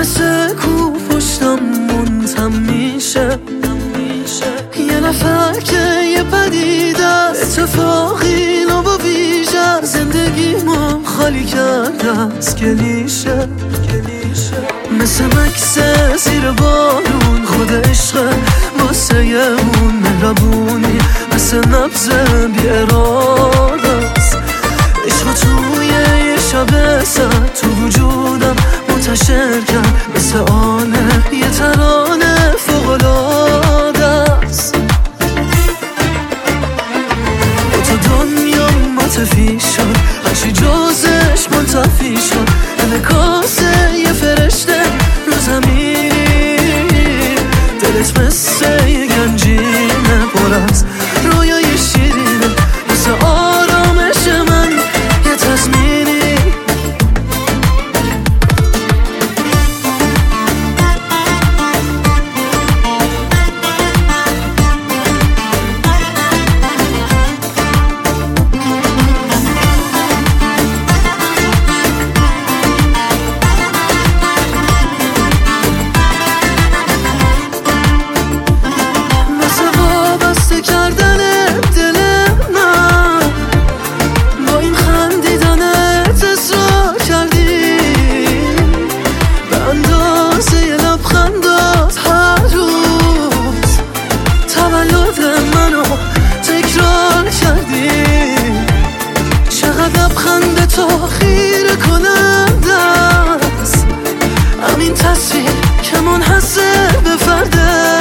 مثل کو پشتم منتم میشه، یه نفر که یه پدیده اتفاقی نو با ویژه زندگیمو خالی کرده از کلیشه. مثل مکس زیر بارون خود عشق واسه یه اون مهربونی، مثل نبض بی اراده است عشق توی یه شب سد تو وجودم منتشر کرد، مثل آنه یه ترانه فوق‌العاده است. با تو دنیا متفی شد، هرچی جزش منتفی شد، انعکاسه یه فرشته رو زمین. دلت مثل یه گنجینه پر از رویای شیرینه، مثل آرامش من یه تضمینی. لبخند تو خیره کننده است، همین تصویر که منحصر به فرده،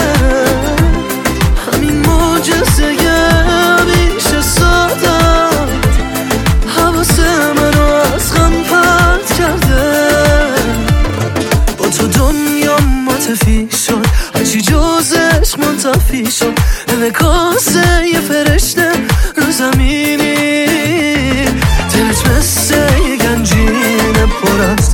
همین معجزه همیشه ساده حواس منو از غم پرت کرده. با تو دنیا متفی شد، هرچی جزش منتفی شد، انعکاسه یه فرشته رو زمینی. دلت مثل یه گنجینه پر از